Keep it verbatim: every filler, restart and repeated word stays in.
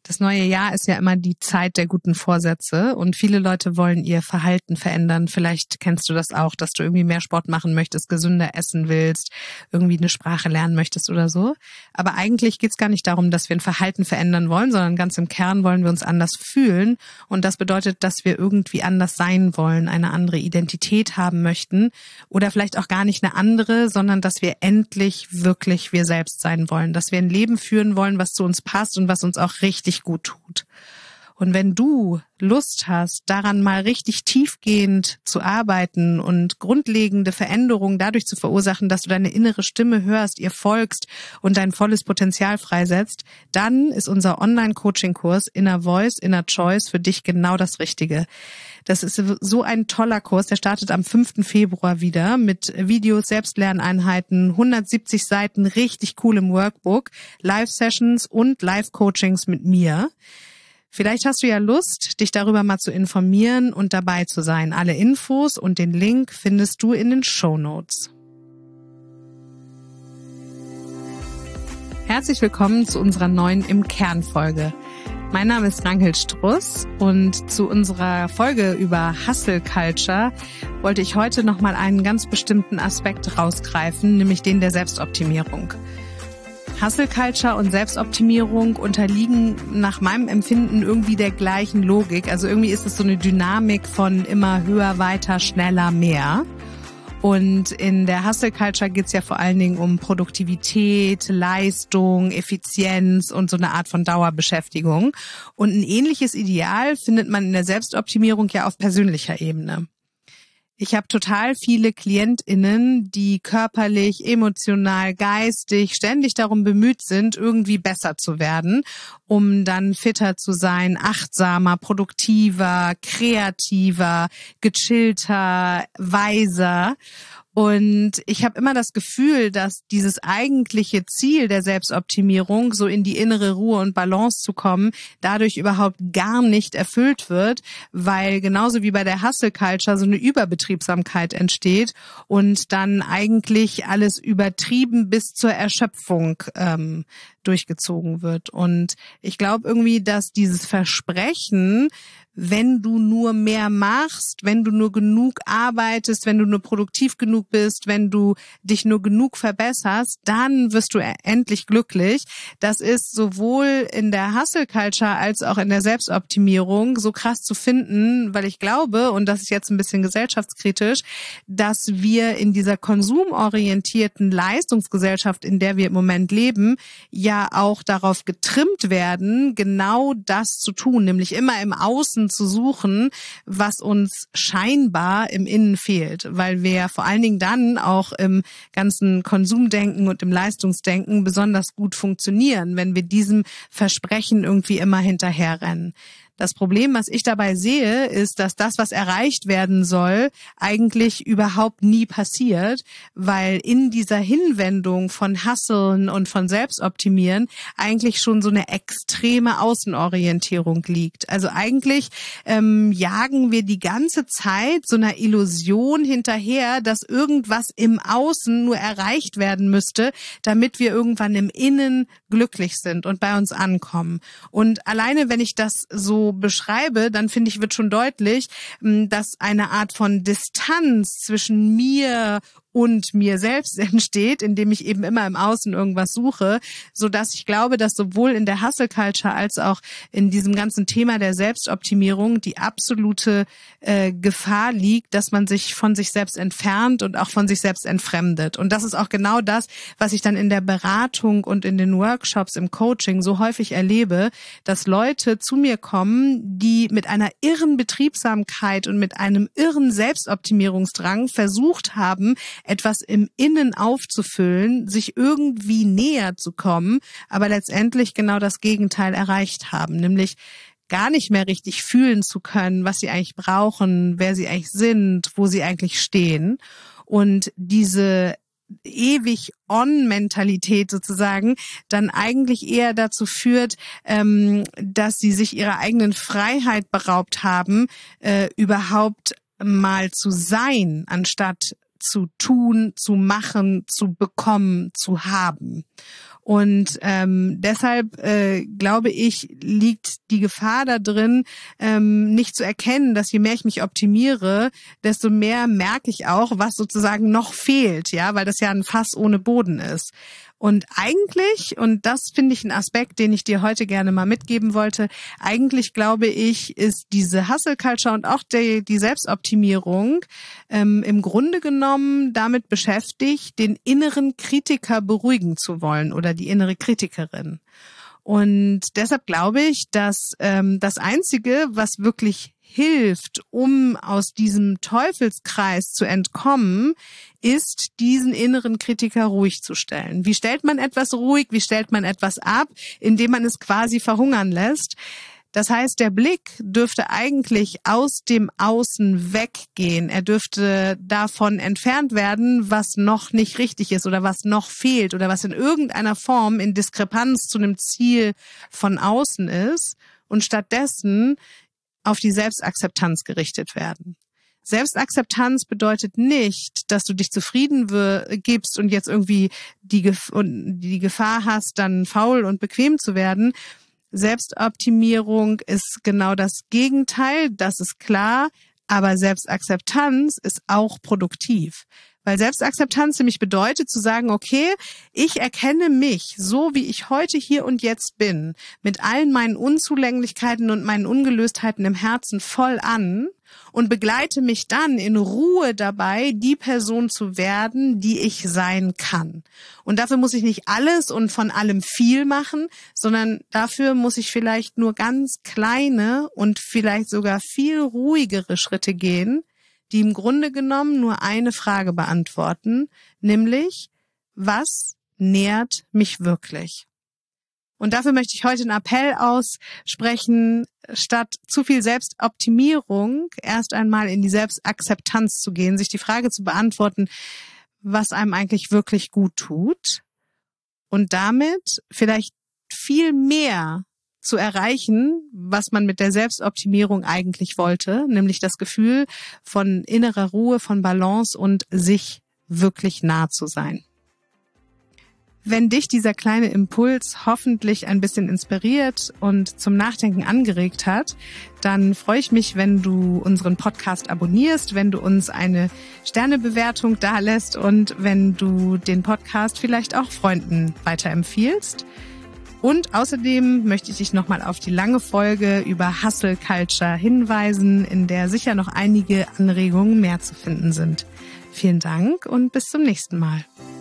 Das neue Jahr ist ja immer die Zeit der guten Vorsätze und viele Leute wollen ihr Verhalten verändern. Vielleicht kennst du das auch, dass du irgendwie mehr Sport machen möchtest, gesünder essen willst, irgendwie eine Sprache lernen möchtest oder so. Aber eigentlich geht es gar nicht darum, dass wir ein Verhalten verändern wollen, sondern ganz im Kern wollen wir uns anders fühlen. Und das bedeutet, dass wir irgendwie anders sein wollen, eine andere Identität haben möchten oder vielleicht auch gar nicht eine andere, sondern dass wir endlich wirklich wir selbst sein wollen, dass wir ein Leben führen wollen, was zu uns passt und was uns auch richtig gut tut. Und wenn du Lust hast, daran mal richtig tiefgehend zu arbeiten und grundlegende Veränderungen dadurch zu verursachen, dass du deine innere Stimme hörst, ihr folgst und dein volles Potenzial freisetzt, dann ist unser Online-Coaching-Kurs Inner Voice, Inner Choice für dich genau das Richtige. Das ist so ein toller Kurs, der startet am fünften Februar wieder mit Videos, Selbstlerneinheiten, hundertsiebzig Seiten, richtig coolem Workbook, Live-Sessions und Live-Coachings mit mir. Vielleicht hast du ja Lust, dich darüber mal zu informieren und dabei zu sein. Alle Infos und den Link findest du in den Shownotes. Herzlich willkommen zu unserer neuen Im Kern-Folge. Mein Name ist Ranghild Struss und zu unserer Folge über Hustle Culture wollte ich heute nochmal einen ganz bestimmten Aspekt rausgreifen, nämlich den der Selbstoptimierung. Hustle Culture und Selbstoptimierung unterliegen nach meinem Empfinden irgendwie der gleichen Logik. Also irgendwie ist es so eine Dynamik von immer höher, weiter, schneller, mehr. Und in der Hustle Culture geht es ja vor allen Dingen um Produktivität, Leistung, Effizienz und so eine Art von Dauerbeschäftigung. Und ein ähnliches Ideal findet man in der Selbstoptimierung ja auf persönlicher Ebene. Ich habe total viele KlientInnen, die körperlich, emotional, geistig ständig darum bemüht sind, irgendwie besser zu werden, um dann fitter zu sein, achtsamer, produktiver, kreativer, gechillter, weiser. Und ich habe immer das Gefühl, dass dieses eigentliche Ziel der Selbstoptimierung, so in die innere Ruhe und Balance zu kommen, dadurch überhaupt gar nicht erfüllt wird, weil genauso wie bei der Hustle Culture so eine Überbetriebsamkeit entsteht und dann eigentlich alles übertrieben bis zur Erschöpfung ähm, durchgezogen wird. Und ich glaube irgendwie, dass dieses Versprechen, wenn du nur mehr machst, wenn du nur genug arbeitest, wenn du nur produktiv genug bist, wenn du dich nur genug verbesserst, dann wirst du endlich glücklich. Das ist sowohl in der Hustle Culture als auch in der Selbstoptimierung so krass zu finden, weil ich glaube, und das ist jetzt ein bisschen gesellschaftskritisch, dass wir in dieser konsumorientierten Leistungsgesellschaft, in der wir im Moment leben, ja auch darauf getrimmt werden, genau das zu tun, nämlich immer im Außen zu suchen, was uns scheinbar im Innen fehlt, weil wir vor allen Dingen dann auch im ganzen Konsumdenken und im Leistungsdenken besonders gut funktionieren, wenn wir diesem Versprechen irgendwie immer hinterherrennen. Das Problem, was ich dabei sehe, ist, dass das, was erreicht werden soll, eigentlich überhaupt nie passiert, weil in dieser Hinwendung von Hustlen und von Selbstoptimieren eigentlich schon so eine extreme Außenorientierung liegt. Also eigentlich ähm, jagen wir die ganze Zeit so einer Illusion hinterher, dass irgendwas im Außen nur erreicht werden müsste, damit wir irgendwann im Innen glücklich sind und bei uns ankommen. Und alleine, wenn ich das so beschreibe, dann finde ich, wird schon deutlich, dass eine Art von Distanz zwischen mir und mir selbst entsteht, indem ich eben immer im Außen irgendwas suche, so dass ich glaube, dass sowohl in der Hustle Culture als auch in diesem ganzen Thema der Selbstoptimierung die absolute äh, Gefahr liegt, dass man sich von sich selbst entfernt und auch von sich selbst entfremdet. Und das ist auch genau das, was ich dann in der Beratung und in den Workshops im Coaching so häufig erlebe, dass Leute zu mir kommen, die mit einer irren Betriebsamkeit und mit einem irren Selbstoptimierungsdrang versucht haben, etwas im Innen aufzufüllen, sich irgendwie näher zu kommen, aber letztendlich genau das Gegenteil erreicht haben, nämlich gar nicht mehr richtig fühlen zu können, was sie eigentlich brauchen, wer sie eigentlich sind, wo sie eigentlich stehen. Und diese ewig On-Mentalität sozusagen dann eigentlich eher dazu führt, ähm, dass sie sich ihrer eigenen Freiheit beraubt haben, äh, überhaupt mal zu sein, anstatt zu tun, zu machen, zu bekommen, zu haben. Und ähm, deshalb äh, glaube ich, liegt die Gefahr da drin, ähm, nicht zu erkennen, dass je mehr ich mich optimiere, desto mehr merke ich auch, was sozusagen noch fehlt, ja, weil das ja ein Fass ohne Boden ist. Und eigentlich, und das finde ich ein Aspekt, den ich dir heute gerne mal mitgeben wollte, eigentlich glaube ich, ist diese Hustle Culture und auch die, die Selbstoptimierung ähm, im Grunde genommen damit beschäftigt, den inneren Kritiker beruhigen zu wollen oder die innere Kritikerin. Und deshalb glaube ich, dass ähm, das Einzige, was wirklich hilft, um aus diesem Teufelskreis zu entkommen, ist, diesen inneren Kritiker ruhig zu stellen. Wie stellt man etwas ruhig? Wie stellt man etwas ab? Indem man es quasi verhungern lässt. Das heißt, der Blick dürfte eigentlich aus dem Außen weggehen. Er dürfte davon entfernt werden, was noch nicht richtig ist oder was noch fehlt oder was in irgendeiner Form in Diskrepanz zu einem Ziel von außen ist und stattdessen auf die Selbstakzeptanz gerichtet werden. Selbstakzeptanz bedeutet nicht, dass du dich zufrieden gibst und jetzt irgendwie die, Gef- und die Gefahr hast, dann faul und bequem zu werden. Selbstoptimierung ist genau das Gegenteil, das ist klar, aber Selbstakzeptanz ist auch produktiv. Weil Selbstakzeptanz nämlich bedeutet zu sagen, okay, ich erkenne mich so, wie ich heute hier und jetzt bin, mit allen meinen Unzulänglichkeiten und meinen Ungelöstheiten im Herzen voll an und begleite mich dann in Ruhe dabei, die Person zu werden, die ich sein kann. Und dafür muss ich nicht alles und von allem viel machen, sondern dafür muss ich vielleicht nur ganz kleine und vielleicht sogar viel ruhigere Schritte gehen, die im Grunde genommen nur eine Frage beantworten, nämlich, was nährt mich wirklich? Und dafür möchte ich heute einen Appell aussprechen, statt zu viel Selbstoptimierung erst einmal in die Selbstakzeptanz zu gehen, sich die Frage zu beantworten, was einem eigentlich wirklich gut tut und damit vielleicht viel mehr zu erreichen, was man mit der Selbstoptimierung eigentlich wollte, nämlich das Gefühl von innerer Ruhe, von Balance und sich wirklich nah zu sein. Wenn dich dieser kleine Impuls hoffentlich ein bisschen inspiriert und zum Nachdenken angeregt hat, dann freue ich mich, wenn du unseren Podcast abonnierst, wenn du uns eine Sternebewertung dalässt und wenn du den Podcast vielleicht auch Freunden weiterempfiehlst. Und außerdem möchte ich dich nochmal auf die lange Folge über Hustle Culture hinweisen, in der sicher noch einige Anregungen mehr zu finden sind. Vielen Dank und bis zum nächsten Mal.